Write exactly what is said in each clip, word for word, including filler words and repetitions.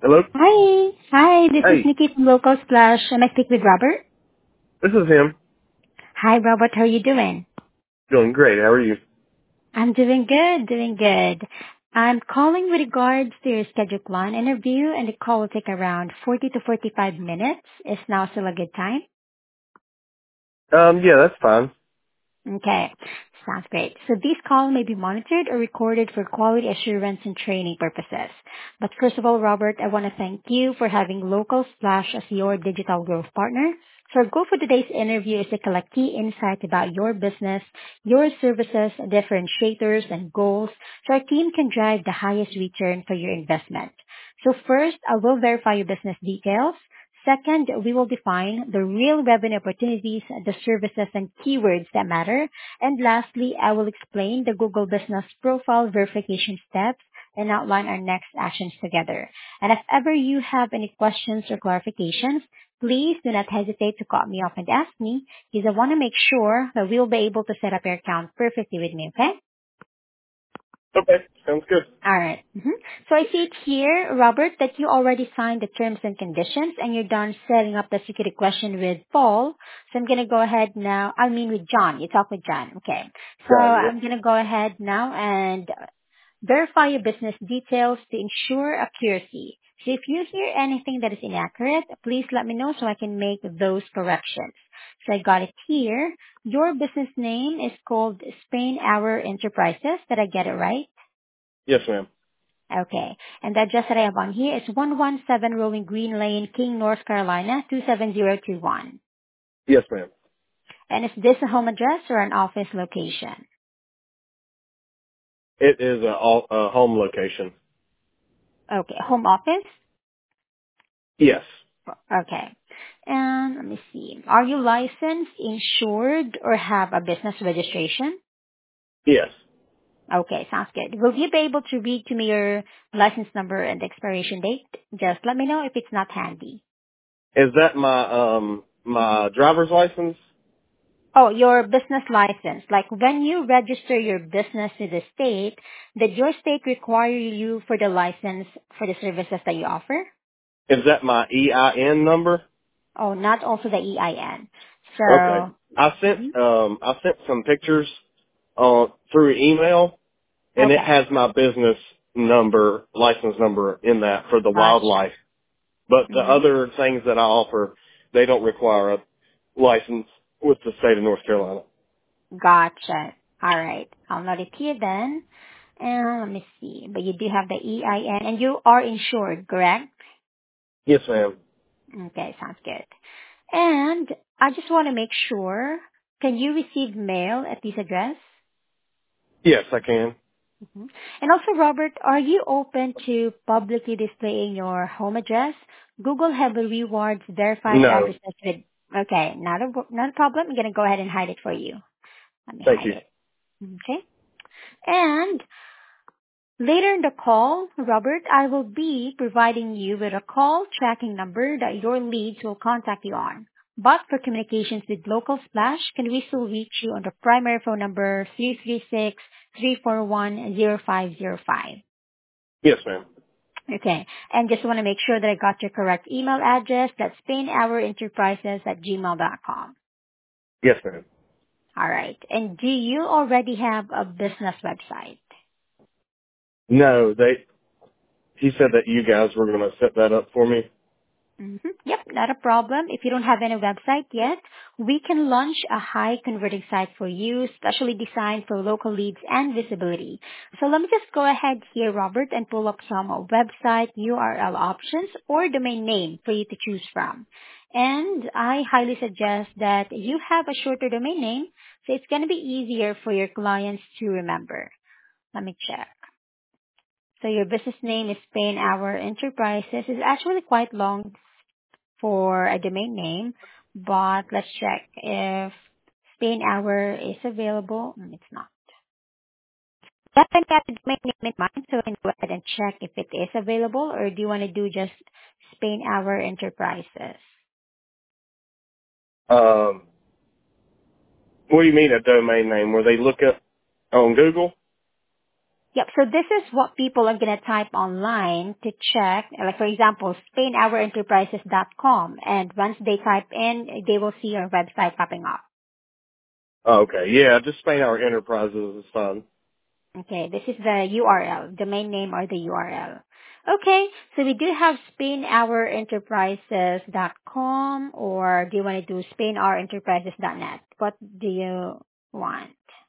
Hello? Hi. Hi, this is Hey, Nikki from Local Splash. Am I speak with Robert? this is him. Hi, Robert. How are you doing? Doing great. How are you? I'm doing good, doing good. I'm calling with regards to your scheduled client interview, and the call will take around forty to forty-five minutes. Is now still a good time? Um, yeah, that's fine. Okay. Sounds great. So this call may be monitored or recorded for quality assurance and training purposes. But first of all, Robert, I want to thank you for having Local Splash as your digital growth partner. So our goal for today's interview is to collect key insights about your business, your services, differentiators, and goals so our team can drive the highest return for your investment. So first, I will verify your business details. Second, we will define the real revenue opportunities, the services and keywords that matter. And lastly, I will explain the Google Business Profile verification steps and outline our next actions together. And if ever you have any questions or clarifications, please do not hesitate to call me up and ask me, because I want to make sure that we'll be able to set up your account perfectly with me, okay? Okay, sounds good. All right. Mhm. So I see it here, Robert, that you already signed the terms and conditions and you're done setting up the security question with Paul. So I'm going to go ahead now. I mean with John. You talk with John. Okay. So John, yeah. I'm going to go ahead now and verify your business details to ensure accuracy. So if you hear anything that is inaccurate, please let me know so I can make those corrections. So I got it here. Your business name is called Spain Hour Enterprises. Did I get it right? Yes, ma'am. Okay. And the address that I have on here is one one seven Rolling Green Lane, King, North Carolina, two seven zero two one. Yes, ma'am. And is this a home address or an office location? It is a, all- a home location. Okay. Home office? Yes. Okay. And let me see. Are you licensed, insured, or have a business registration? Yes. Okay, sounds good. Will you be able to read to me your license number and expiration date? Just let me know if it's not handy. Is that my, um, my driver's license? Oh, your business license. Like when you register your business to the state, did your state require you for the license for the services that you offer? Is that my E I N number? Oh, not also the E I N. Okay. So, I sent, mhm. um, I sent some pictures, uh, through email, and it Okay, has my business number, license number in that for the gotcha. wildlife. But the hmm other things that I offer, they don't require a license with the state of North Carolina. Gotcha. All right. I'll note it here then. And let me see. But you do have the E I N and you are insured, correct? Yes, ma'am. Okay, sounds good. And I just want to make sure, can you receive mail at this address? Yes, I can. Mhm. And also, Robert, are you open to publicly displaying your home address? Google have a rewards verified No. addresses with, okay, not a, not a problem. I'm going to go ahead and hide it for you. Let me Thank hide you. it. Okay. And later in the call, Robert, I will be providing you with a call tracking number that your leads will contact you on. But for communications with Local Splash, can we still reach you on the primary phone number three three six, three four one, zero five zero five? Yes, ma'am. Okay. And just want to make sure that I got your correct email address. That's Spain Hour Enterprises at gmail dot com. Yes, ma'am. All right. And do you already have a business website? No, they, he said that you guys were going to set that up for me. hmm Yep, not a problem. If you don't have any website yet, we can launch a high converting site for you, specially designed for local leads and visibility. So let me just go ahead here, Robert, and pull up some website U R L options or domain name for you to choose from. And I highly suggest that you have a shorter domain name, so it's going to be easier for your clients to remember. Let me check. So your business name is Spain Hour Enterprises. It's actually quite long for a domain name, but let's check if Spain Hour is available. Mm, It's not. Definitely have the domain name in mind, so I can go ahead and check if it is available, or do you want to do just Spain Hour Enterprises? Um, what do you mean a domain name? Where they look up on Google? Yep. So this is what people are going to type online to check. Like, for example, spain hour enterprises dot com. And once they type in, they will see your website popping up. Oh, okay. Yeah, just Spain Hour Enterprises is fine. Okay. This is the U R L, domain name or the U R L. Okay. So we do have spain hour enterprises dot com, or do you want to do spain hour enterprises dot net? What do you want?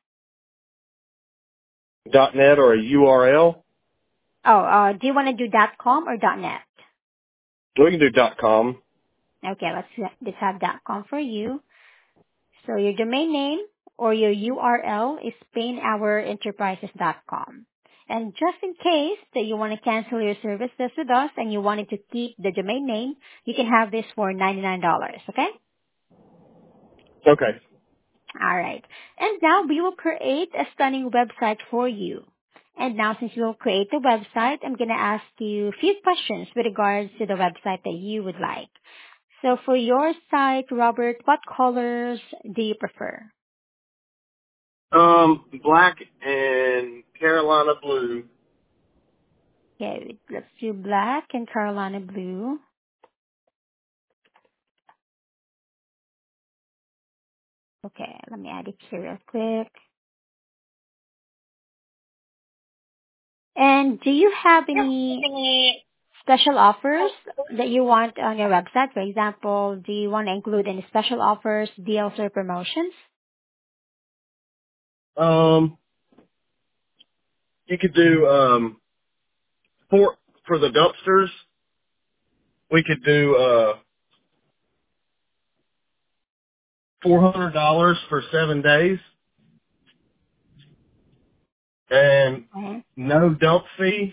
Dot .net or a U R L? Oh, uh, do you want to do .com or .net? We can do dot .com. Okay, let's let's have .com for you. So your domain name or your U R L is spain hour enterprises dot com. And just in case that you want to cancel your services with us and you wanted to keep the domain name, you can have this for ninety-nine dollars, okay? Okay. All right. And now we will create a stunning website for you. And now since we will create the website, I'm going to ask you a few questions with regards to the website that you would like. So for your site, Robert, what colors do you prefer? Um, black and Carolina blue. Okay, let's do black and Carolina blue. Okay, let me add it here real quick. And do you have any special offers that you want on your website? For example, do you want to include any special offers, deals, or promotions? Um, you could do um for for the dumpsters. We could do uh four hundred dollars for seven days and Okay. no dump fee.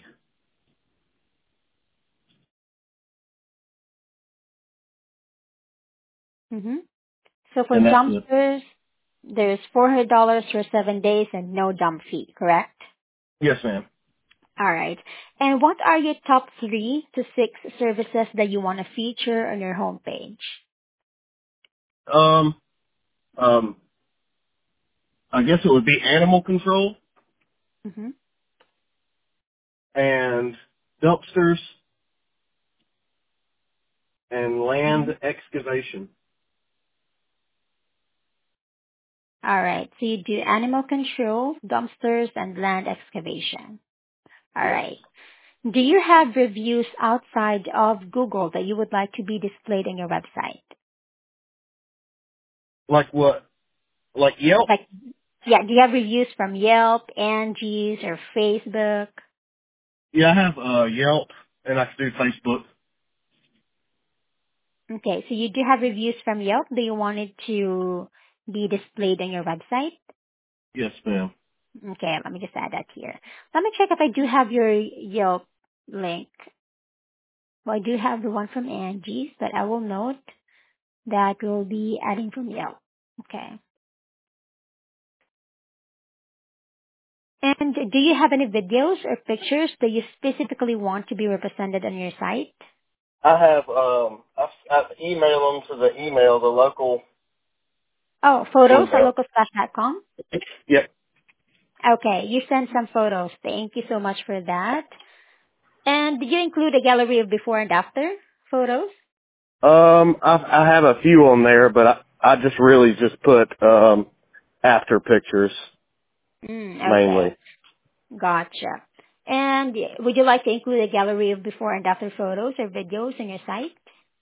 Mm-hmm. So for And that's it. dumpsters, there's four hundred dollars for seven days and no dump fee, correct? Yes, ma'am. All right. And what are your top three to six services that you want to feature on your homepage? Um, um, I guess it would be animal control Mm-hmm. and dumpsters and Mm-hmm. land excavation. All right. So you do animal control, dumpsters, and land excavation. All Yes. right. Do you have reviews outside of Google that you would like to be displayed on your website? Like what? Like Yelp? Like, yeah, do you have reviews from Yelp, Angie's, or Facebook? Yeah, I have uh Yelp and I can do Facebook. Okay, so you do have reviews from Yelp. Do you want it to be displayed on your website? Yes, ma'am. Okay, let me just add that here. Let me check if I do have your Yelp link. Well, I do have the one from Angie's, but I will note that we'll be adding from Yelp. Okay. And do you have any videos or pictures that you specifically want to be represented on your site? I have um I I email them to the email, the local Oh, photos at email. localstaff dot com? Yep. Okay, you sent some photos. Thank you so much for that. And did you include a gallery of before and after photos? Um, I I have a few on there, but I I just really just put um after pictures Mm, okay, mainly. gotcha. And would you like to include a gallery of before and after photos or videos on your site?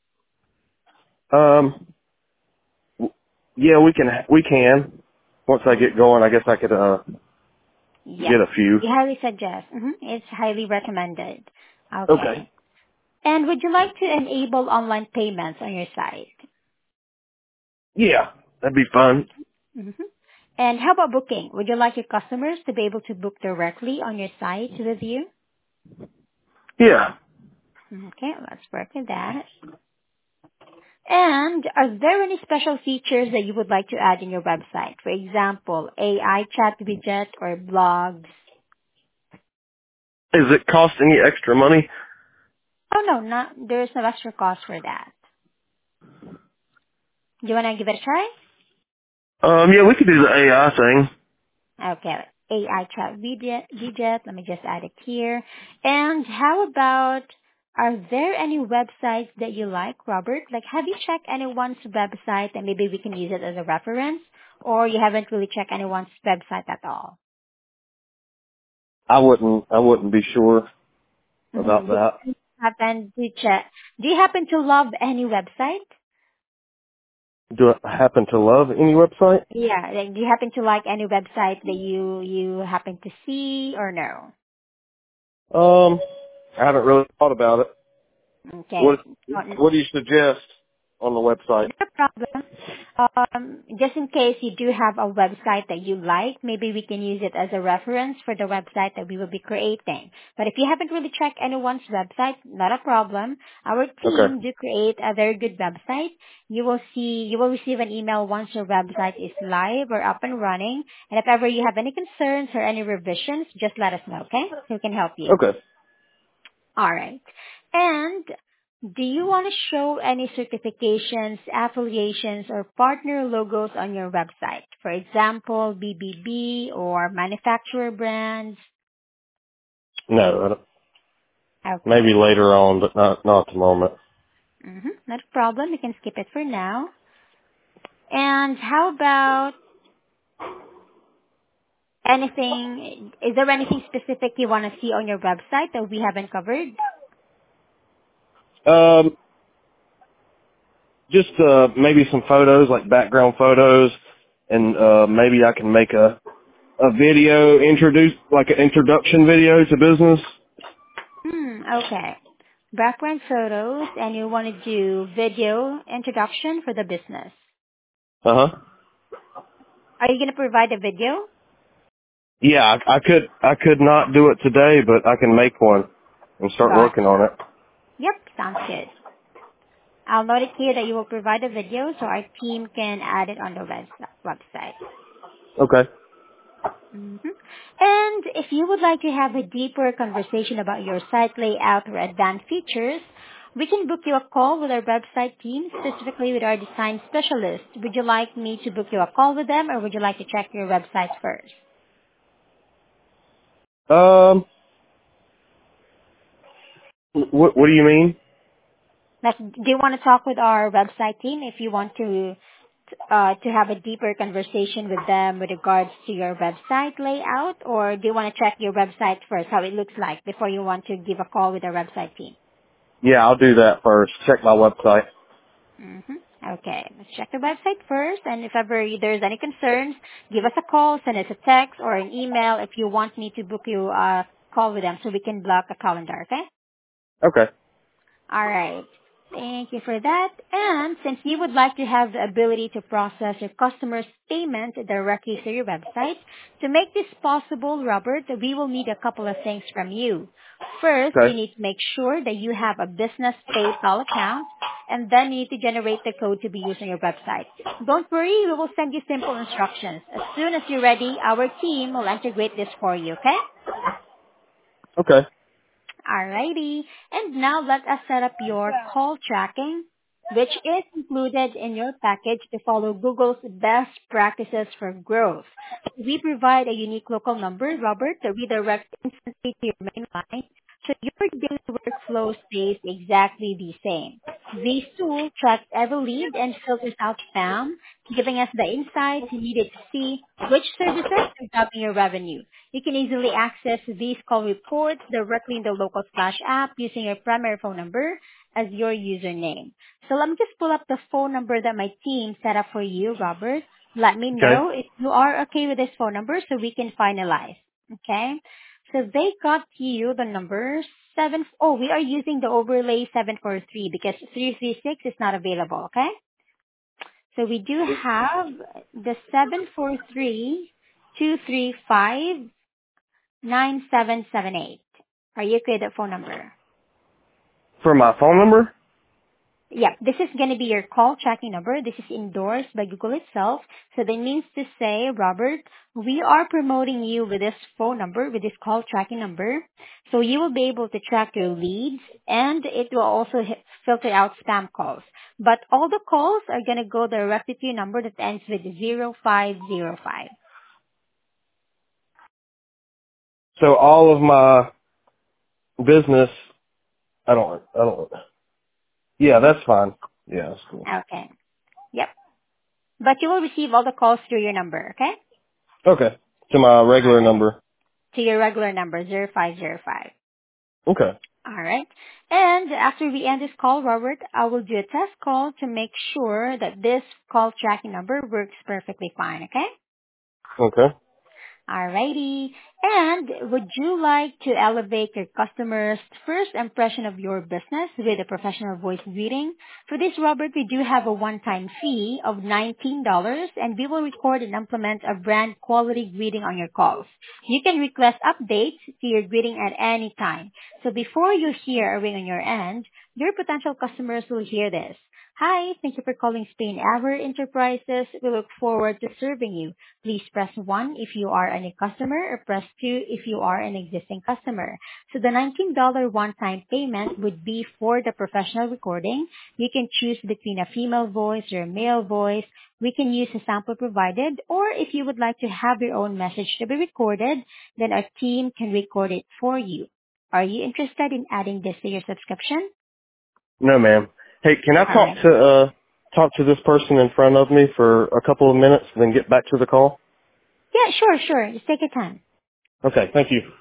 Um, w- yeah, we can we can. Once I get going, I guess I could uh Yep. get a few. We highly suggest. hmm It's highly recommended. Okay. Okay. And would you like to enable online payments on your site? Yeah, that'd be fun. hmm And how about booking? Would you like your customers to be able to book directly on your site with you? Yeah. Okay, let's work with that. And are there any special features that you would like to add in your website? For example, A I chat widget or blogs? Is it cost any extra money? Oh no, not, there's no extra cost for that. Do you want to give it a try? Um, yeah, we could do the A I thing. Okay. A I chat widget. widget. Let me just add it here. And how about, are there any websites that you like, Robert? Like, have you checked anyone's website and maybe we can use it as a reference? Or you haven't really checked anyone's website at all? I wouldn't, I wouldn't be sure about Mm-hmm. Do that. you happen to check? Do you happen to love any website? Do I happen to love any website? Yeah, like, do you happen to like any website that you you happen to see or no? Um, I haven't really thought about it. Okay, What, no, what do you suggest on the website? no problem. Um, just in case you do have a website that you like, maybe we can use it as a reference for the website that we will be creating. But if you haven't really checked anyone's website, not a problem. Our Okay. team do create a very good website. You will see, you will receive an email once your website is live or up and running. And if ever you have any concerns or any revisions, just let us know, okay? So we can help you. Okay. All right. And do you want to show any certifications, affiliations, or partner logos on your website? For example, B B B or manufacturer brands? No, I don't- maybe Okay. later on, but not, not at the moment. Mm-hmm. Not a problem. You can skip it for now. And how about anything, is there anything specific you want to see on your website that we haven't covered? Um, just, uh, maybe some photos, like background photos, and, uh, maybe I can make a, a video introduce, like an introduction video to business. Hmm, okay. Background photos, and you want to do video introduction for the business. Uh huh. Are you going to provide a video? Yeah, I, I could, I could not do it today, but I can make one and start working Gotcha. on it. Yep, sounds good. I'll note it here that you will provide a video so our team can add it on the web- website. Okay. hmm And if you would like to have a deeper conversation about your site layout or advanced features, we can book you a call with our website team, specifically with our design specialist. Would you like me to book you a call with them, or would you like to check your website first? Um, what, what do you mean? Like, do you want to talk with our website team if you want to uh, to have a deeper conversation with them with regards to your website layout, or do you want to check your website first, how it looks like, before you want to give a call with our website team? Yeah, I'll do that first. Check my website. hmm Okay, let's check the website first, and if ever there's any concerns, give us a call, send us a text or an email if you want me to book you a call with them so we can block a calendar, okay? Okay. All right. Thank you for that. And since you would like to have the ability to process your customer's payment directly through your website, to make this possible, Robert, we will need a couple of things from you. First, you Okay. need to make sure that you have a business PayPal account, and then you need to generate the code to be used on your website. Don't worry, we will send you simple instructions. As soon as you're ready, our team will integrate this for you, okay? Okay. Alrighty. And now let us set up your call tracking, which is included in your package to follow Google's best practices for growth. We provide a unique local number, Robert, that redirects instantly to your main line, so your daily workflow stays exactly the same. This tool tracks every lead and filters out spam, giving us the insights needed to see which services are driving your revenue. You can easily access these call reports directly in the local Splash app using your primary phone number as your username. So let me just pull up the phone number that my team set up for you, Robert. Let me Okay. know if you are okay with this phone number so we can finalize. Okay? So they got you the number seven. Oh, we are using the overlay seven four three because three three six is not available. Okay? So we do have the seven four three two three five nine seven seven eight. Are you okay with that phone number? For my phone number? Yeah, this is going to be your call tracking number. This is endorsed by Google itself. So that means to say, Robert, we are promoting you with this phone number, with this call tracking number. So you will be able to track your leads and it will also hit, filter out spam calls. But all the calls are going to go directly to your number that ends with zero five zero five. So all of my business, I don't, I don't, yeah, that's fine. Yeah, that's cool. Okay. Yep. But you will receive all the calls through your number, okay? Okay. To my All regular right. number. To your regular number, zero five zero five. Okay. All right. And after we end this call, Robert, I will do a test call to make sure that this call tracking number works perfectly fine, okay? Okay. Alrighty. And would you like to elevate your customers' first impression of your business with a professional voice greeting? For this, Robert, we do have a one-time fee of nineteen dollars and we will record and implement a brand quality greeting on your calls. You can request updates to your greeting at any time. So before you hear a ring on your end, your potential customers will hear this. Hi, thank you for calling Spain Hour Enterprises. We look forward to serving you. Please press one if you are a new customer or press two if you are an existing customer. So the nineteen dollars one-time payment would be for the professional recording. You can choose between a female voice or a male voice. We can use a sample provided, or if you would like to have your own message to be recorded, then our team can record it for you. Are you interested in adding this to your subscription? No, ma'am. Hey, can I All talk right. to, uh, talk to this person in front of me for a couple of minutes and then get back to the call? Yeah, sure, sure. Just take your time. Okay. Thank you.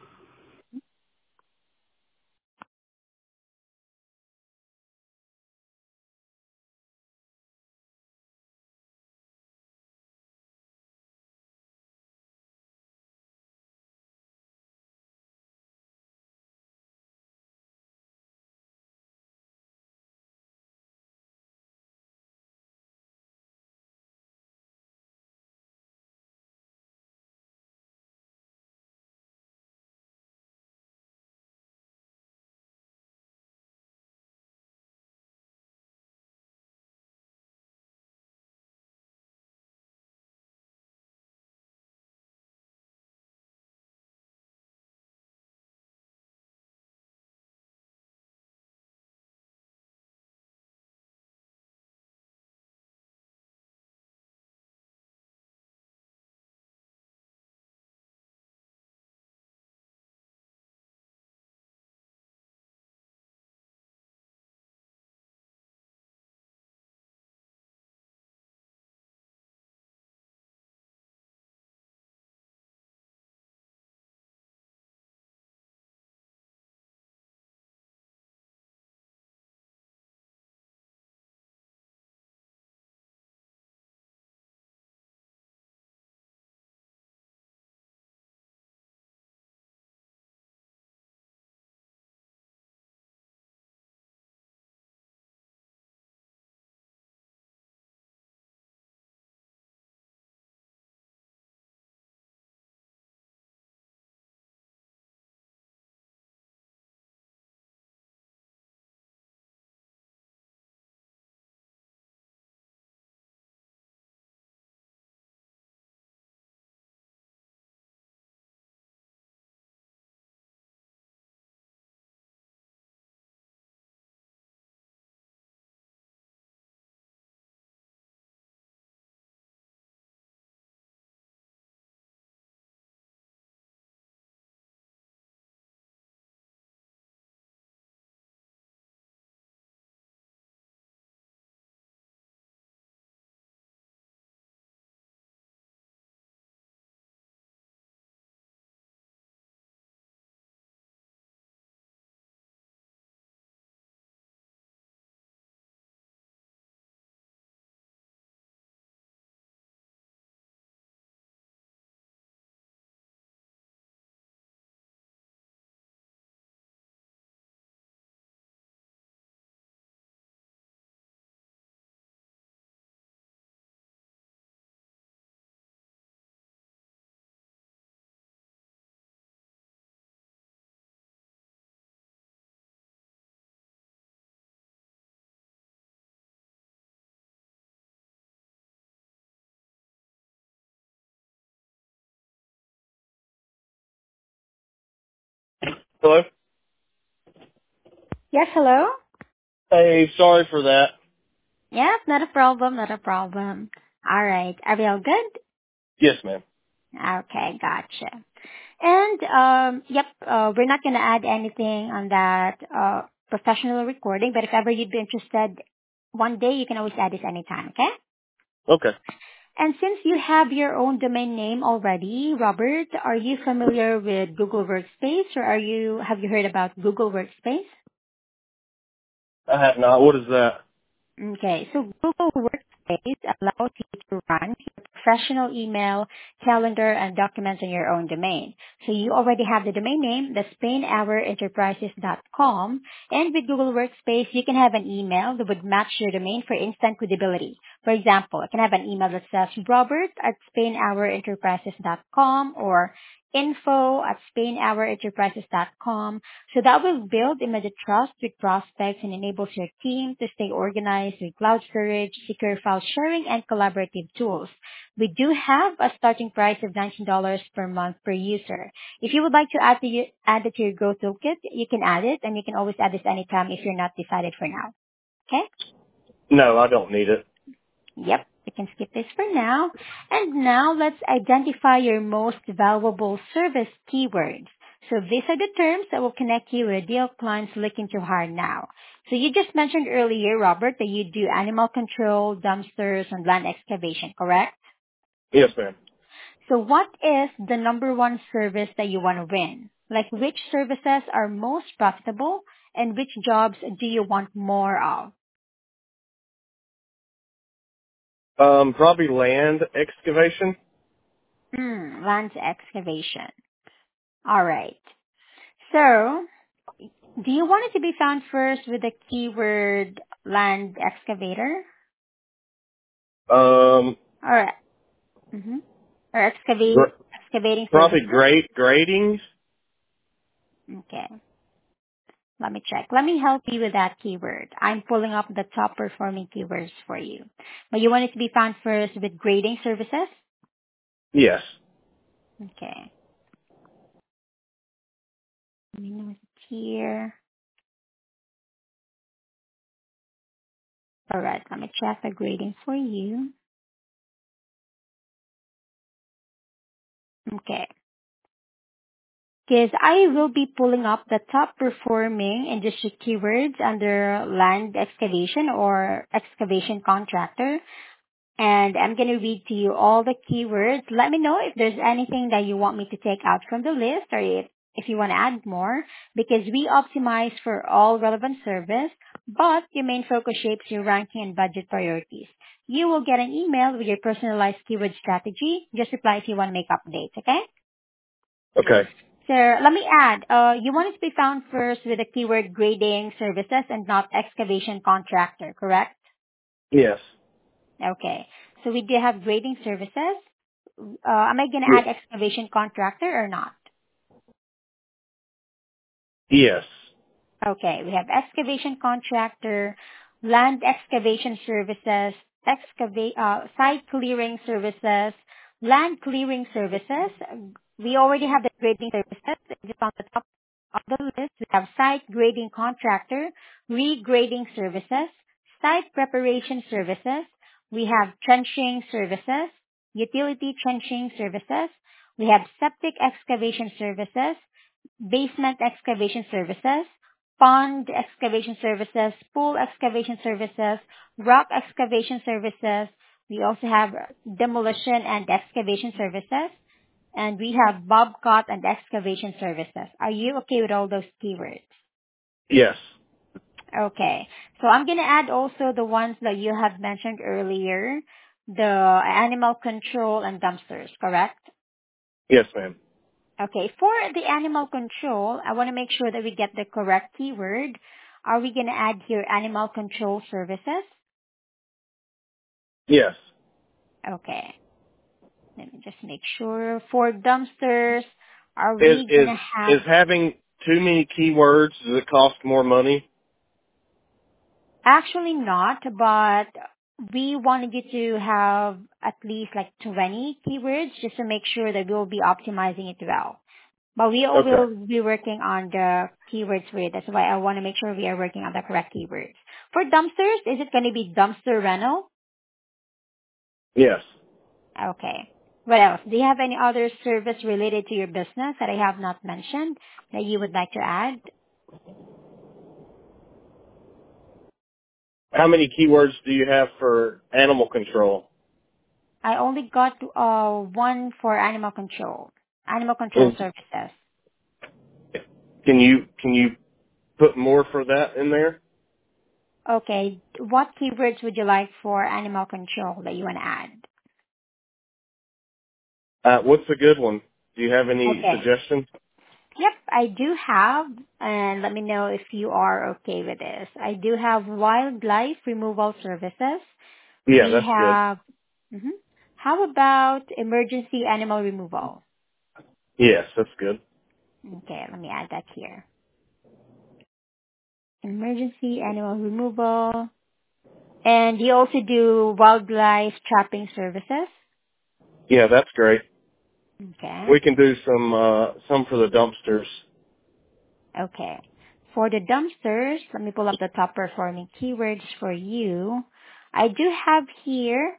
Hello? Yes, hello? Hey, sorry for that. Yeah, not a problem, not a problem. All right. Are we all good? Yes, ma'am. Okay, gotcha. And um, yep, uh, we're not going to add anything on that uh, professional recording, but if ever you'd be interested one day, you can always add this anytime, okay? Okay. And since you have your own domain name already, Robert, are you familiar with Google Workspace or are you have you heard about Google Workspace? I have not. What is that? Okay, so Google Workspace allows you to run your professional email, calendar, and documents on your own domain. So you already have the domain name, the spain hour enterprises dot com, and with Google Workspace, you can have an email that would match your domain for instant credibility. For example, I can have an email that says robert at spain hour enterprises dot com or info at spain hour enterprises dot com. So that will build immediate trust with prospects and enables your team to stay organized with cloud storage, secure file sharing, and collaborative tools. We do have a starting price of nineteen dollars per month per user. If you would like to add, to you, add it to your Go Toolkit, you can add it, and you can always add this anytime if you're not decided for now. Okay? No, I don't need it. Yep, we can skip this for now. And now let's identify your most valuable service keywords. So these are the terms that will connect you with ideal clients looking to hire now. So you just mentioned earlier, Robert, that you do animal control, dumpsters, and land excavation, correct? Yes, ma'am. So what is the number one service that you want to win? Like which services are most profitable and which jobs do you want more of? Um, probably land excavation. Hmm, land excavation. All right. So, do you want it to be found first with the keyword land excavator Um, or mm-hmm, or excavate gr- excavating probably services? great gradings. Okay, let me check. Let me help you with that keyword. I'm pulling up the top performing keywords for you. But you want it to be found first with grading services? Yes. Okay. Let me know it's here. All right, let me check the grading for you. Okay. Because I will be pulling up the top performing industry keywords under land excavation or excavation contractor. And I'm going to read to you all the keywords. Let me know if there's anything that you want me to take out from the list or if, if you want to add more because we optimize for all relevant service, but your main focus shapes your ranking and budget priorities. You will get an email with your personalized keyword strategy. Just reply if you want to make updates, okay? Okay. So let me add, uh, you want it to be found first with the keyword grading services and not excavation contractor, correct? Yes. Okay. So we do have grading services. Uh, am I going to Ye- add excavation contractor or not? Yes. Okay. We have excavation contractor, land excavation services, excavate, uh, site clearing services, land clearing services. We already have the grading services. Just on the top of the list, we have site grading contractor, regrading services, site preparation services. We have trenching services, utility trenching services. We have septic excavation services, basement excavation services, pond excavation services, pool excavation services, rock excavation services. We also have demolition and excavation services, and we have bobcat and excavation services. Are you okay with all those keywords? Yes. Okay. So I'm going to add also the ones that you have mentioned earlier, the animal control and dumpsters, correct? Yes, ma'am. Okay, for the animal control, I want to make sure that we get the correct keyword. Are we going to add here animal control services? Yes. Okay, let me just make sure. For dumpsters, are Is we going is to is have, having too many keywords? Does it cost more money? actually not, but we wanted you to have at least like twenty keywords just to make sure that we'll be optimizing it well. But we all Okay. will be working on the keywords for it. That's why I want to make sure we are working on the correct keywords. For dumpsters, is it going to be dumpster rental? Yes. Okay. What else? Do you have any other service related to your business that I have not mentioned that you would like to add? How many keywords do you have for animal control? I only got uh, one for animal control, animal control And services. can you can you put more for that in there? Okay, what keywords would you like for animal control that you want to add? Uh, what's a good one? Do you have any Okay. suggestions? Yep, I do have, and let me know if you are okay with this. I do have wildlife removal services. Yeah, We that's good. have, mhm. How about emergency animal removal? Yes, that's good. Okay, let me add that here. Emergency animal removal. And you also do wildlife trapping services? Yeah, that's great. Okay. We can do some uh, some for the dumpsters. Okay. For the dumpsters, let me pull up the top performing keywords for you. I do have here,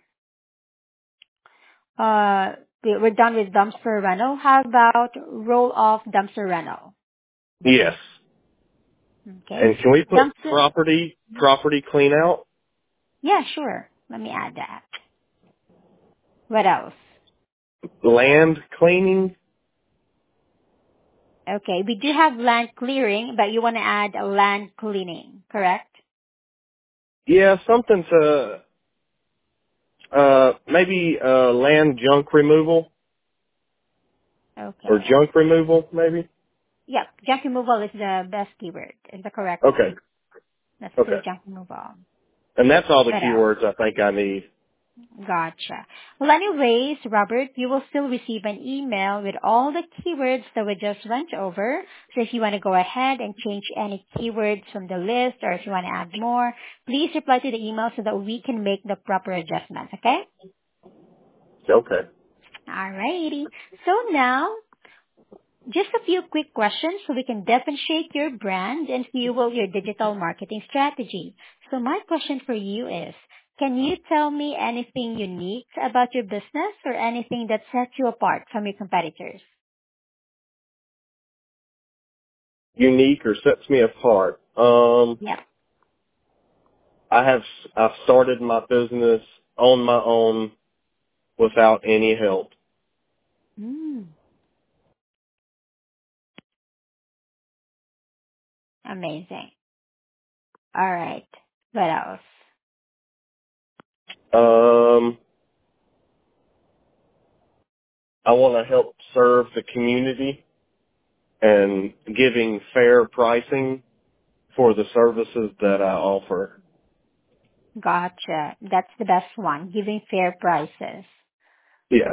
uh, we- we're done with dumpster rental. How about roll-off dumpster rental? Yes. Okay. And can we put Dumpster, property property clean out? yeah, sure. Let me add that. What else? Land cleaning? Okay, we do have land clearing, but you want to add a land cleaning, correct? Yeah, something to uh maybe uh land junk removal or Okay. junk removal maybe. Yep, junk removal is the best keyword. Is the correct one. Okay. Let's do Okay. junk removal. And that's all the What else? keywords I think I need. Gotcha. Well, anyways, Robert, you will still receive an email with all the keywords that we just went over. So if you want to go ahead and change any keywords from the list or if you want to add more, please reply to the email so that we can make the proper adjustments, okay? Okay. Alrighty. So now, just a few quick questions so we can differentiate your brand and fuel your digital marketing strategy. So my question for you is, can you tell me anything unique about your business or anything that sets you apart from your competitors? Unique or sets me apart. Um Yep. I have I've started my business on my own without any help. Mm, amazing. All right. What else? Um I want to help serve the community and giving fair pricing for the services that I offer. Gotcha. That's the best one, giving fair prices. Yes,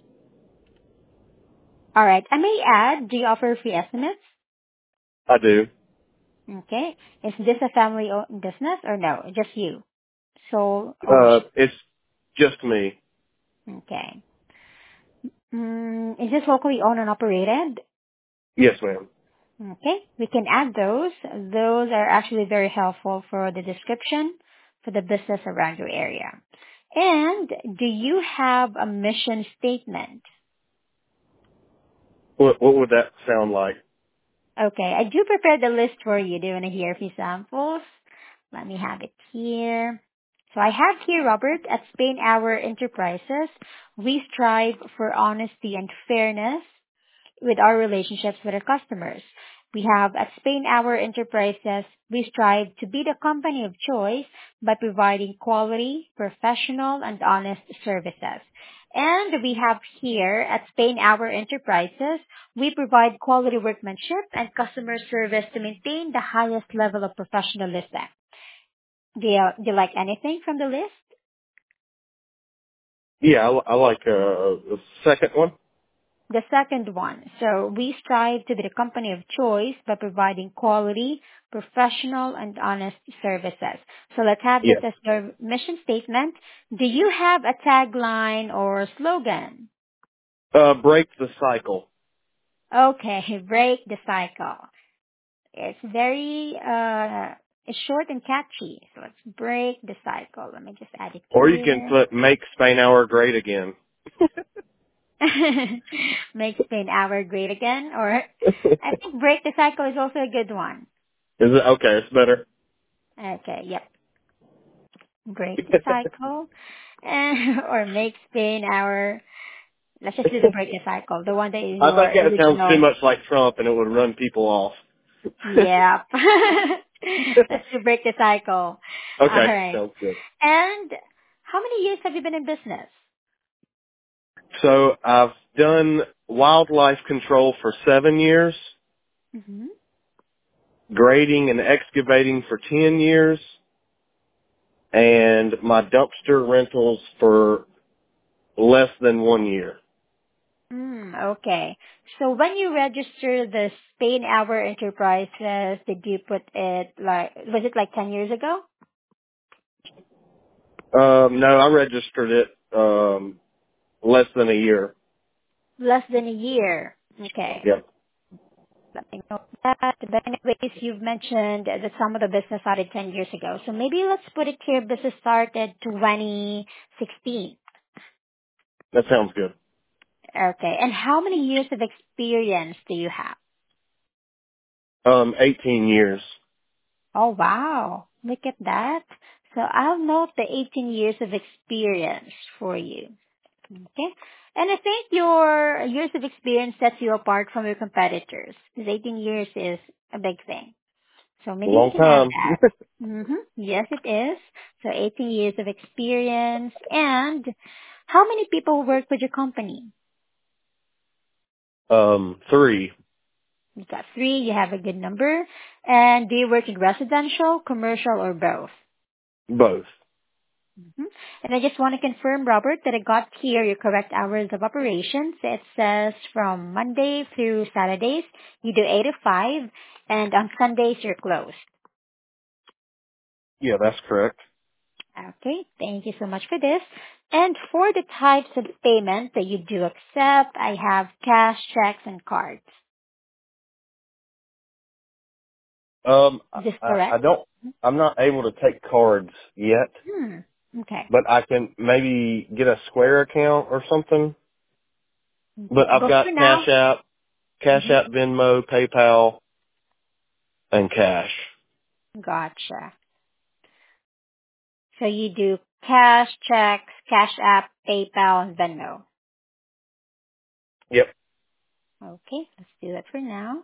All right. I may add, do you offer free estimates? I do. Okay. Is this a family-owned business or no? Just you? Sole Uh, ownership. it's just me. Okay. Mm, is this locally owned and operated? Yes, ma'am. Okay. We can add those. Those are actually very helpful for the description for the business around your area. And do you have a mission statement? What, what would that sound like? Okay. I do prepare the list for you. Do you want to hear a few samples? Let me have it here. So I have here, Robert, at Spain Hour Enterprises, we strive for honesty and fairness with our relationships with our customers. We have at Spain Hour Enterprises, we strive to be the company of choice by providing quality, professional, and honest services. And we have here at Spain Hour Enterprises, we provide quality workmanship and customer service to maintain the highest level of professionalism. Do you, do you like anything from the list? Yeah, I, I like uh, the second one. The second one. So we strive to be the company of choice by providing quality, professional, and honest services. So let's have this Yes. as your mission statement. Do you have a tagline or slogan? Uh, break the cycle. Okay, break the cycle. It's very uh, it's short and catchy. So let's break the cycle. Let me just add it Or you can here. put make Spain Hour great again. Make spin hour great again. Or I think break the cycle is also a good one. Is it okay? It's better. Okay, yep. Break the cycle. And, or make spin hour. Let's just do the break the cycle. The one that is I your think that sounds too original. much like Trump, and it would run people off. Yep. Let's do break the cycle. All Okay, right. sounds good. And how many years have you been in business? So I've done wildlife control for seven years, Mm-hmm. grading and excavating for ten years, and my dumpster rentals for less than one year. Mm, okay. So when you register the Spain Hour Enterprises, did you put it like, was it like ten years ago? Um, no, I registered it um, less than a year. Less than a year. Okay. Yep, Let me know that. But anyways, you've mentioned that some of the business started ten years ago. So maybe let's put it here, business started twenty sixteen. that sounds good. Okay. And how many years of experience do you have? Um, eighteen years. Oh, wow. Look at that. So I'll note the eighteen years of experience for you. Okay. And I think your years of experience sets you apart from your competitors. Because eighteen years is a big thing. So A maybe we long can add time. that. Mm-hmm. Yes, it is. So eighteen years of experience. And how many people work with your company? um, three, You've got three. You have a good number. And do you work in residential, commercial, or both? both. Mhm. And I just want to confirm, Robert, that I got here your correct hours of operations. It says from Monday through Saturdays, you do eight to five, and on Sundays, you're closed. Yeah, that's correct. Okay, thank you so much for this. And for the types of payment that you do accept, I have cash, checks, and cards. Um, I, Is this I I correct? don't. I'm not able to take cards yet, Hmm. Okay. but I can maybe get a Square account or something. But Okay. I've But for got now, Cash App, Cash hmm App, Venmo, PayPal, and cash. gotcha. So you do cash, checks, cash app, PayPal, and Venmo. Yep. Okay, let's do that for now.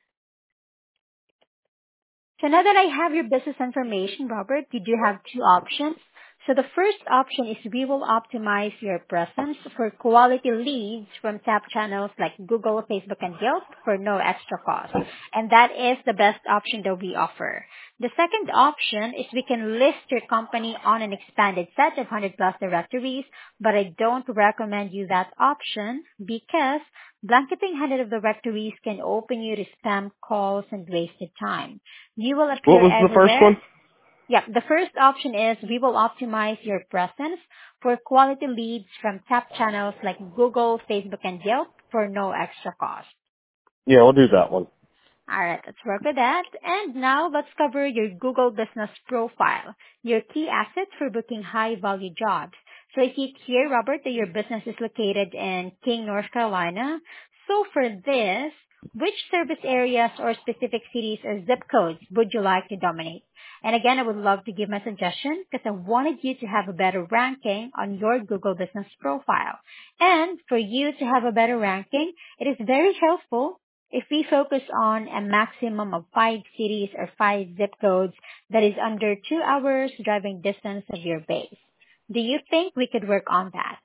So now that I have your business information, Robert, you do have two options. So the first option is we will optimize your presence for quality leads from top channels like Google, Facebook, and Yelp for no extra cost. And that is the best option that we offer. The second option is we can list your company on an expanded set of one hundred plus directories, but I don't recommend you that option because blanketing one hundred of the directories can open you to spam calls and wasted time. You will What appear was the first everywhere. one? Yeah, the first option is we will optimize your presence for quality leads from top channels like Google, Facebook, and Yelp for no extra cost. Yeah, we'll do that one. All right, let's work with that. And now let's cover your Google Business Profile, your key assets for booking high-value jobs. So I see here, Robert, that your business is located in King, North Carolina. So for this, which service areas or specific cities or zip codes would you like to dominate? And again, I would love to give my suggestion because I wanted you to have a better ranking on your Google Business Profile. And for you to have a better ranking, it is very helpful if we focus on a maximum of five cities or five zip codes that is under two hours driving distance of your base. Do you think we could work on that?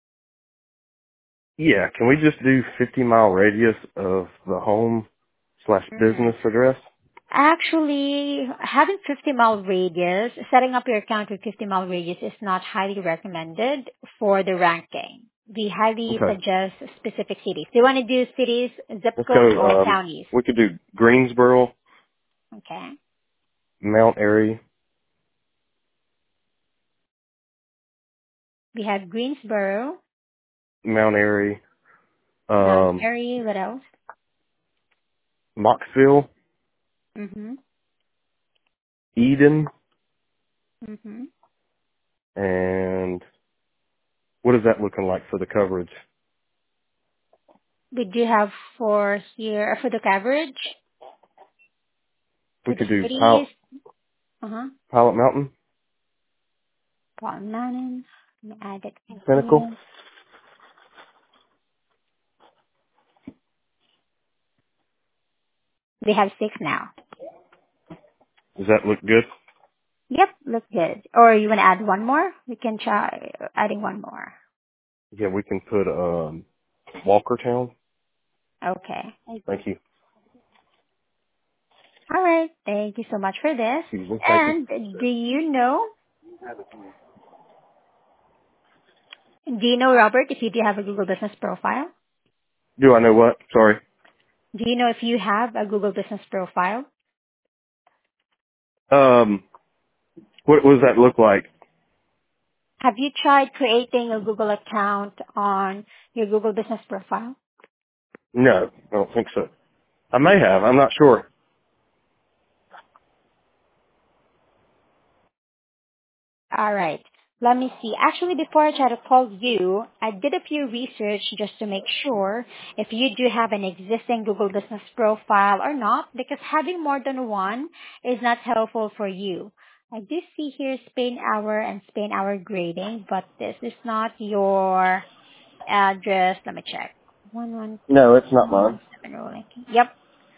Yeah, can we just do fifty mile radius of the home slash Mm. business address? Actually, having fifty mile radius, setting up your account with fifty mile radius is not highly recommended for the ranking. We highly Okay. suggest specific cities. Do you want to do cities, zip Let's codes, or go, um, counties? we could do Greensboro, Okay. Mount Airy, We have Greensboro, Mount Airy, Mount um, Airy, what else? Moxville, Mm-hmm. Eden, Mm-hmm. and what is that looking like for the coverage? We do have for here for the coverage We for the could do cities. Pil- Uh huh. Pilot Mountain, Paul Mountain. Let me add it in Pinnacle. here. We have six now. Does that look good? Yep, look good. Or you want to add one more? We can try adding one more. Yeah, we can put um Walkertown. Okay. Thank you. All right. Thank you so much for this. Excuse me. Thank you. And do you know, do you know, Robert, if you do have a Google Business profile? Do I know what? Sorry. Do you know if you have a Google Business profile? Um, what, what does that look like? Have you tried creating a Google account on your Google Business profile? No, I don't think so. I may have. I'm not sure. All right. Let me see. Actually, before I try to call you, I did a few research just to make sure if you do have an existing Google Business profile or not, because having more than one is not helpful for you. I do see here Spain hour and Spain hour grading, but this is not your address. Let me check. One one No, it's not mine. one seven rolling. Yep,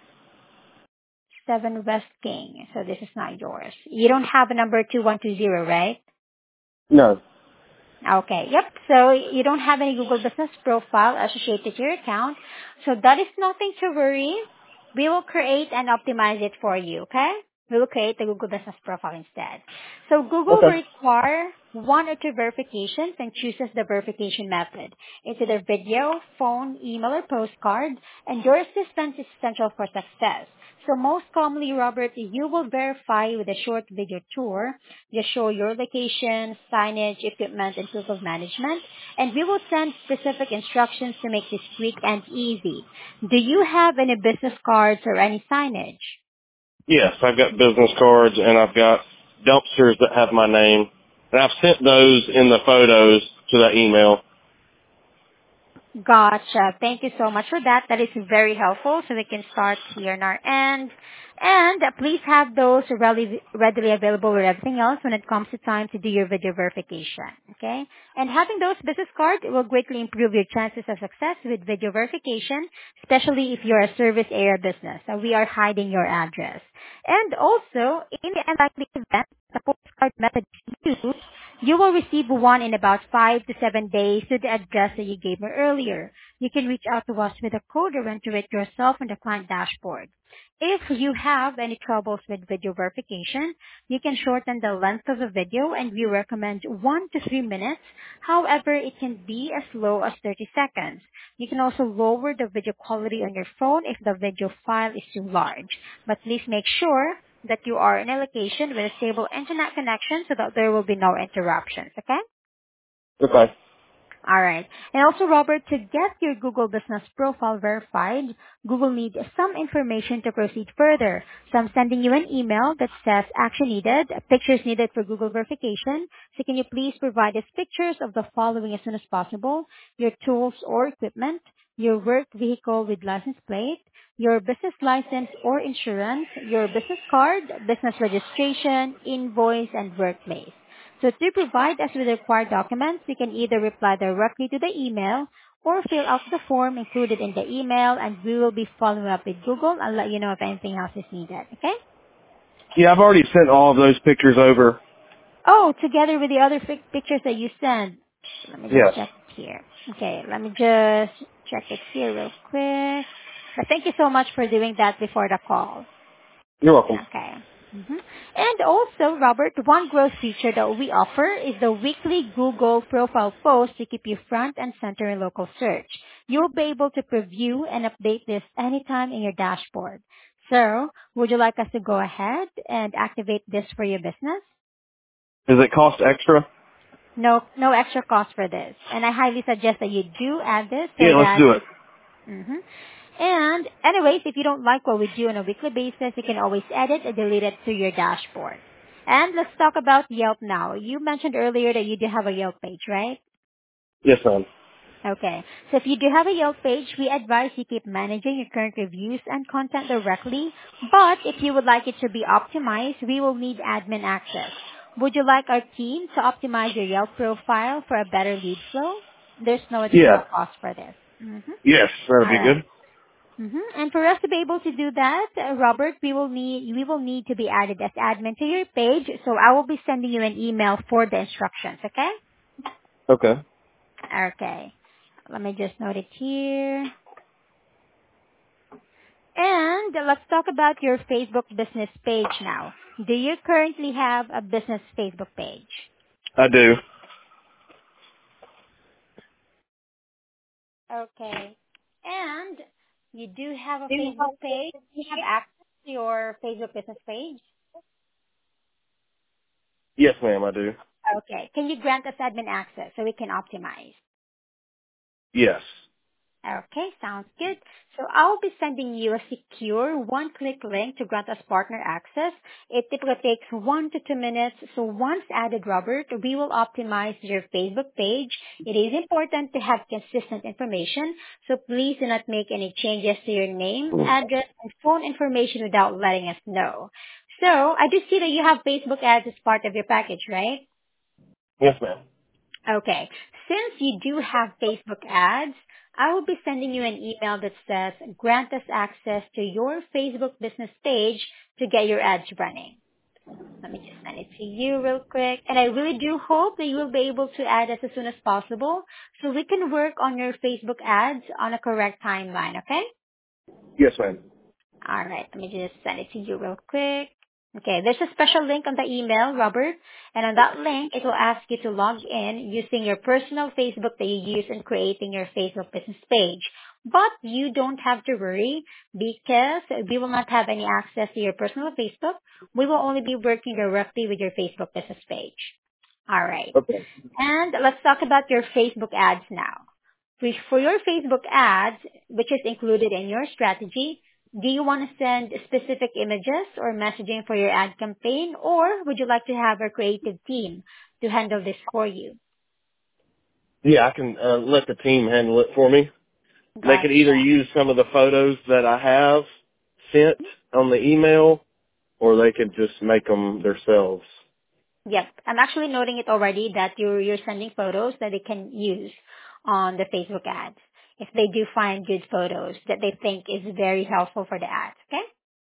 seven West King. So this is not yours. You don't have a number two one two zero, right? No. Okay. Yep. So you don't have any Google Business profile associated to your account. So that is nothing to worry. We will create and optimize it for you. Okay? We will create the Google Business profile instead. So Google will Okay. require one or two verifications and chooses the verification method. It's either video, phone, email, or postcard, and your assistance is essential for success. So most commonly, Robert, you will verify with a short video tour. Just show your location, signage, equipment, and proof of management. And we will send specific instructions to make this quick and easy. Do you have any business cards or any signage? Yes, I've got business cards and I've got dumpsters that have my name. And I've sent those in the photos to that email. Gotcha. Thank you so much for that. That is very helpful. So we can start here on our end. And uh, please have those readily, readily available with everything else when it comes to time to do your video verification. Okay? And having those business cards will greatly improve your chances of success with video verification, especially if you're a service area business. So we are hiding your address. And also, in the unlikely event the postcard method is used, you will receive one in about five to seven days to the address that you gave me earlier. You can reach out to us with a code or enter it yourself on the client dashboard. If you have any troubles with video verification, you can shorten the length of the video and we recommend one to three minutes. However, it can be as low as thirty seconds. You can also lower the video quality on your phone if the video file is too large. But please make sure that you are in a location with a stable internet connection so that there will be no interruptions, okay? Okay. All right. And also, Robert, to get your Google Business profile verified, Google needs some information to proceed further. So I'm sending you an email that says action needed, pictures needed for Google verification. So can you please provide us pictures of the following as soon as possible? Your tools or equipment, your work vehicle with license plate, your business license or insurance, your business card, business registration, invoice, and workplace. So to provide us with the required documents, you can either reply directly to the email or fill out the form included in the email, and we will be following up with Google. I'll let you know if anything else is needed, okay? Yeah, I've already sent all of those pictures over. Oh, together with the other fi- pictures that you sent. Let me just Yes. check here. Okay, let me just check it here real quick. But thank you so much for doing that before the call. You're welcome. Okay. hmm And also, Robert, one growth feature that we offer is the weekly Google profile post to keep you front and center in local search. You'll be able to preview and update this anytime in your dashboard. So, would you like us to go ahead and activate this for your business? Does it cost extra? No, no extra cost for this. And I highly suggest that you do add this so Yeah, let's that do you it. hmm And anyways, if you don't like what we do on a weekly basis, you can always edit and delete it to your dashboard. And let's talk about Yelp now. You mentioned earlier that you do have a Yelp page, right? Yes, ma'am. Okay. So if you do have a Yelp page, we advise you keep managing your current reviews and content directly. But if you would like it to be optimized, we will need admin access. Would you like our team to optimize your Yelp profile for a better lead flow? There's no additional Yeah. cost for this. Mm-hmm. Yes, that'd All be right. good. Mm-hmm. And for us to be able to do that, uh, Robert, we will need we will need to be added as admin to your page. So I will be sending you an email for the instructions. Okay? Okay. Okay. Let me just note it here. And let's talk about your Facebook business page now. Do you currently have a business Facebook page? I do. Okay. And you do have a Facebook page? You have access to your Facebook business page? Yes, ma'am, I do. Okay. Can you grant us admin access so we can optimize? Yes. Okay, sounds good. So I'll be sending you a secure one-click link to grant us partner access. It typically takes one to two minutes. So once added, Robert, we will optimize your Facebook page. It is important to have consistent information. So please do not make any changes to your name, address, and phone information without letting us know. So I do see that you have Facebook ads as part of your package, right? Yes, ma'am. Okay. Since you do have Facebook ads, I will be sending you an email that says, grant us access to your Facebook business page to get your ads running. Let me just send it to you real quick. And I really do hope that you will be able to add us as soon as possible so we can work on your Facebook ads on a correct timeline, okay? Yes, ma'am. All right, let me just send it to you real quick. Okay, there's a special link on the email, Robert, and on that link, it will ask you to log in using your personal Facebook that you use in creating your Facebook business page. But you don't have to worry because we will not have any access to your personal Facebook. We will only be working directly with your Facebook business page. All right. Okay. And let's talk about your Facebook ads now. For for your Facebook ads, which is included in your strategy, do you want to send specific images or messaging for your ad campaign, or would you like to have a creative team to handle this for you? Yeah, I can uh, let the team handle it for me. They could either Gotcha. use some of the photos that I have sent on the email, or they could just make them themselves. Yep. I'm actually noting it already that you're, you're sending photos that they can use on the Facebook ads if they do find good photos that they think is very helpful for the ads, okay?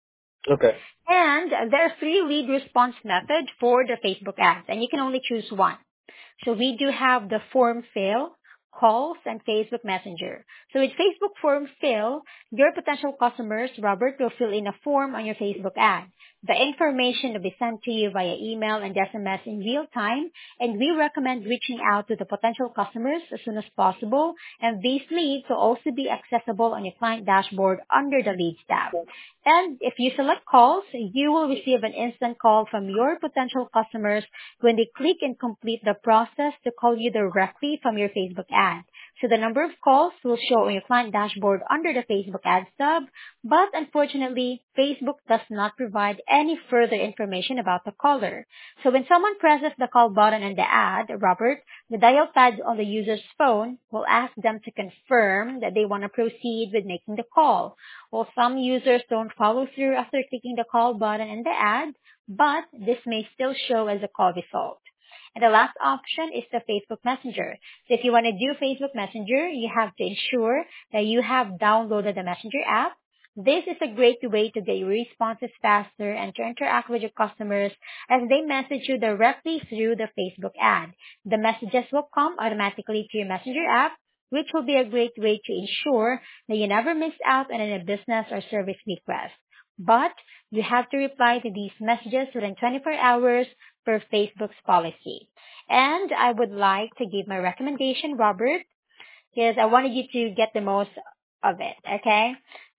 Okay. And there are three lead response methods for the Facebook ads, and you can only choose one. So we do have the form fill, calls, and Facebook Messenger. So with Facebook form fill, your potential customers, Robert, will fill in a form on your Facebook ad. The information will be sent to you via email and S M S in real time, and we recommend reaching out to the potential customers as soon as possible, and these leads will also be accessible on your client dashboard under the Leads tab. And if you select calls, you will receive an instant call from your potential customers when they click and complete the process to call you directly from your Facebook ad. So the number of calls will show on your client dashboard under the Facebook ads tab, but unfortunately, Facebook does not provide any further information about the caller. So when someone presses the call button in the ad, Robert, the dial pad on the user's phone will ask them to confirm that they want to proceed with making the call. Well, some users don't follow through after clicking the call button in the ad, but this may still show as a call result. And the last option is the Facebook Messenger. So if you want to do Facebook Messenger, you have to ensure that you have downloaded the Messenger app. This is a great way to get your responses faster and to interact with your customers as they message you directly through the Facebook ad. The messages will come automatically to your Messenger app, which will be a great way to ensure that you never miss out on any business or service request. But you have to reply to these messages within twenty-four hours per Facebook's policy. And I would like to give my recommendation, Robert, because I wanted you to get the most of it, okay?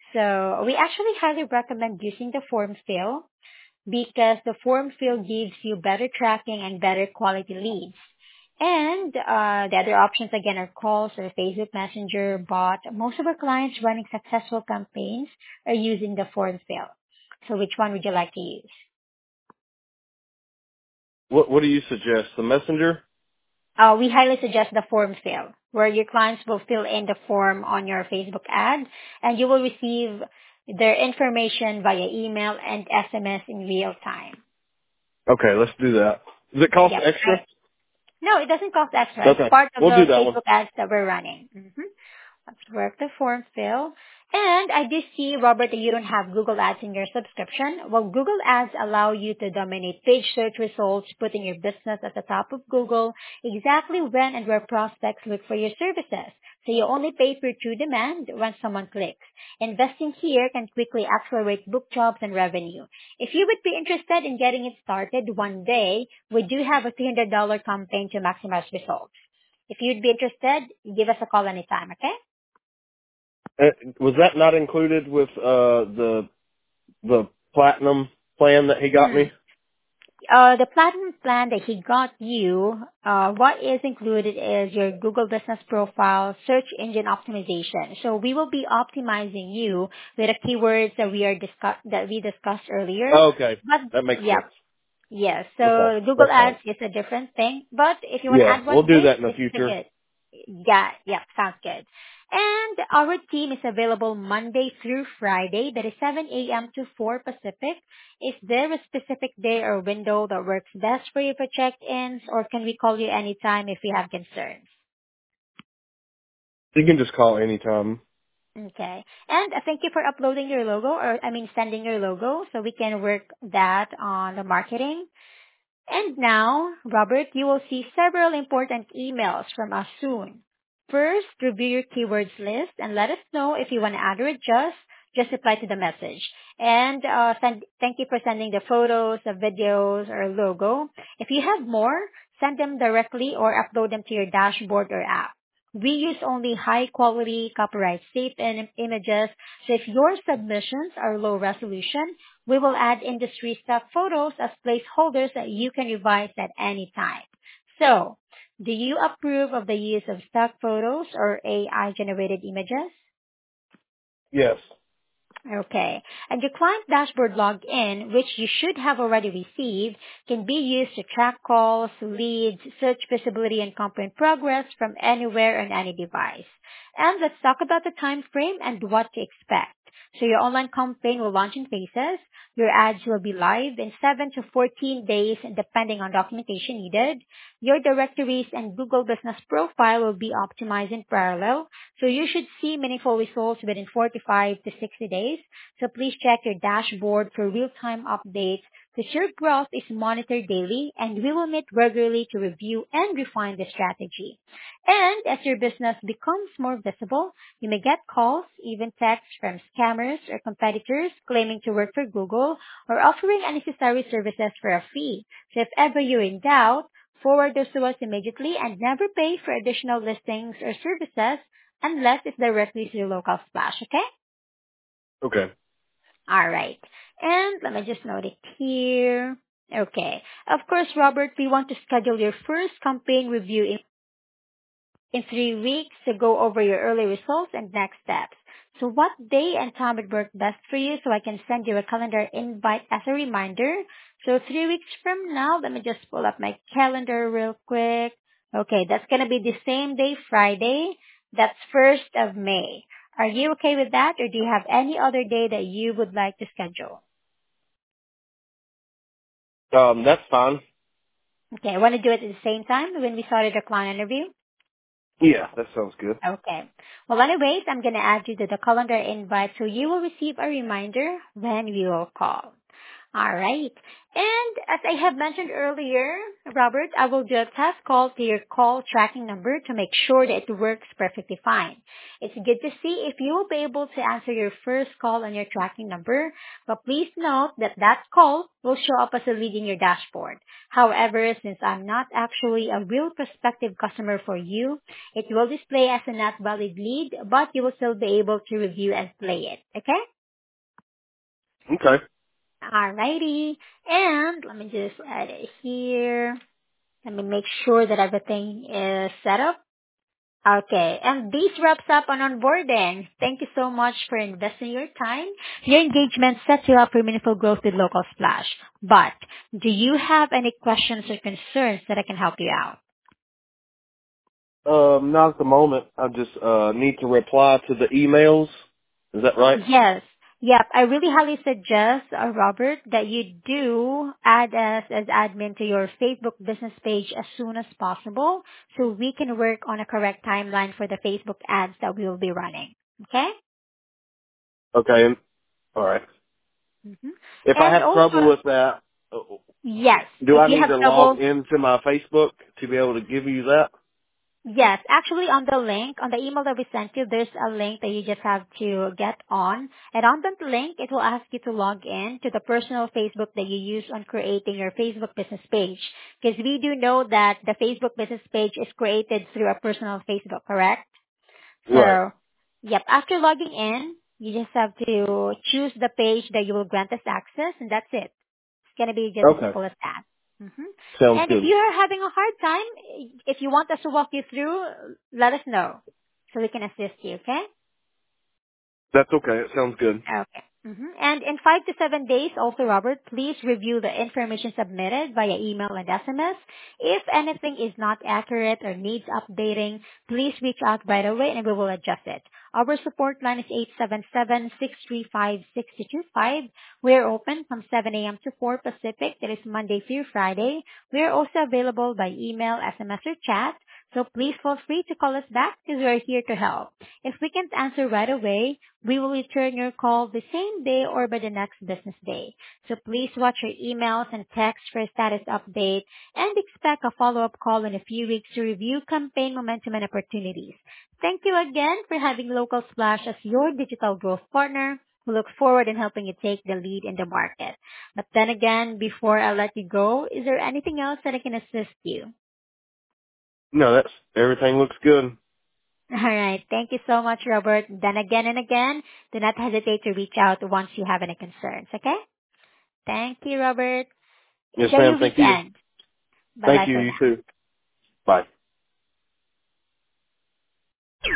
So we actually highly recommend using the form fill because the form fill gives you better tracking and better quality leads. And uh, the other options again are calls or Facebook Messenger, but most of our clients running successful campaigns are using the form fill. So which one would you like to use? What What do you suggest? The messenger? Uh, we highly suggest the form fill, where your clients will fill in the form on your Facebook ad, and you will receive their information via email and S M S in real time. Okay, let's do that. Does it cost Yep. extra? No, it doesn't cost extra. It's Okay, part of we'll do the that one. Facebook ads that we're running. hmm Let's work the form fill. And I do see, Robert, that you don't have Google Ads in your subscription. Well, Google Ads allow you to dominate page search results, putting your business at the top of Google exactly when and where prospects look for your services. So you only pay for true demand when someone clicks. Investing here can quickly accelerate book jobs and revenue. If you would be interested in getting it started one day, we do have a three hundred dollars campaign to maximize results. If you'd be interested, give us a call anytime, okay? Uh, was that not included with uh the the platinum plan that he got Hmm. me? Uh, the platinum plan that he got you, uh, what is included is your Google Business Profile, search engine optimization. So we will be optimizing you with the keywords that we are discuss that we discussed earlier. Oh, okay, But that makes yeah, sense. yes. Okay, So Google that's fine. Ads is a different thing. But if you want to Yeah, add we'll one do thing, that in the it's a future. good. Yeah, yeah, sounds good. And our team is available Monday through Friday. That is seven a.m. to four Pacific. Is there a specific day or window that works best for you for check-ins, or can we call you anytime if you have concerns? You can just call anytime. Okay. And uh, thank you for uploading your logo, or I mean sending your logo, so we can work that on the marketing. And now, Robert, you will see several important emails from us soon. First, review your keywords list and let us know if you want to add or adjust. Just reply to the message. And uh, send, thank you for sending the photos, the videos, or logo. If you have more, send them directly or upload them to your dashboard or app. We use only high quality, copyright safe in- images. So if your submissions are low resolution, we will add industry stock photos as placeholders that you can revise at any time. So, do you approve of the use of stock photos or A I-generated images? Yes. Okay. And your client dashboard login, which you should have already received, can be used to track calls, leads, search visibility, and campaign progress from anywhere on any device. And let's talk about the time frame and what to expect. So your online campaign will launch in phases. Your ads will be live in seven to fourteen days depending on documentation needed. Your directories and Google Business Profile will be optimized in parallel. So you should see meaningful results within forty-five to sixty days. So please check your dashboard for real-time updates because your growth is monitored daily and we will meet regularly to review and refine the strategy. And as your business becomes more visible, you may get calls, even texts from scammers or competitors claiming to work for Google or offering unnecessary services for a fee. So if ever you're in doubt, forward those to us immediately and never pay for additional listings or services unless it's directly to your local splash, okay? Okay. All right. And let me just note it here. Okay. Of course, Robert, we want to schedule your first campaign review in in three weeks to go over your early results and next steps. So what day and time would work best for you so I can send you a calendar invite as a reminder? So three weeks from now, let me just pull up my calendar real quick. Okay, that's going to be the same day, Friday. That's first of May. Are you okay with that, or do you have any other day that you would like to schedule? Um, that's fine. Okay, I want to do it at the same time when we started our client interview. Yeah, that sounds good. Okay. Well, anyways, I'm going to add you to the calendar invite so you will receive a reminder when we will call. All right. And as I have mentioned earlier, Robert, I will do a test call to your call tracking number to make sure that it works perfectly fine. It's good to see if you will be able to answer your first call on your tracking number, but please note that that call will show up as a lead in your dashboard. However, since I'm not actually a real prospective customer for you, it will display as a not valid lead, but you will still be able to review and play it. Okay? Okay. Alrighty. And let me just add it here. Let me make sure that everything is set up. Okay. And this wraps up on onboarding. Thank you so much for investing your time. Your engagement sets you up for meaningful growth with Local Splash. But do you have any questions or concerns that I can help you out? Um, not at the moment. I just uh need to reply to the emails. Is that right? Yes. Yep. I really highly suggest, uh, Robert, that you do add us as admin to your Facebook business page as soon as possible so we can work on a correct timeline for the Facebook ads that we will be running. Okay? Okay. and- All right. hmm If I And have trouble also, with that, uh, yes, do if I you need have to log trouble, into my Facebook to be able to give you that? yes, actually on the link, on the email that we sent you, there's a link that you just have to get on. And on that link, it will ask you to log in to the personal Facebook that you use on creating your Facebook business page. Because we do know that the Facebook business page is created through a personal Facebook, correct? Right. So, yep, after logging in, you just have to choose the page that you will grant us access, and that's it. It's going to be just as Okay. simple as that. hmm Sounds And if good. you are having a hard time, if you want us to walk you through, let us know so we can assist you, okay? That's okay. It sounds good. Okay. hmm And in five to seven days, also, Robert, please review the information submitted via email and S M S. If anything is not accurate or needs updating, please reach out right away and we will adjust it. Our support line is eight seven seven, six three five, six two two five. We are open from seven a.m. to four Pacific. That is Monday through Friday. We are also available by email, S M S, or chat. So please feel free to call us back because we are here to help. If we can't answer right away, we will return your call the same day or by the next business day. So please watch your emails and texts for a status update and expect a follow-up call in a few weeks to review campaign momentum and opportunities. Thank you again for having Local Splash as your digital growth partner. We look forward in helping you take the lead in the market. But then again, before I let you go, is there anything else that I can assist you? No, that's everything looks good. All right. Thank you so much, Robert. Then again and again, do not hesitate to reach out once you have any concerns, okay? Thank you, Robert. Yes, Enjoy ma'am. your Thank you. weekend. Thank Bye-bye you. for You now. too. Bye.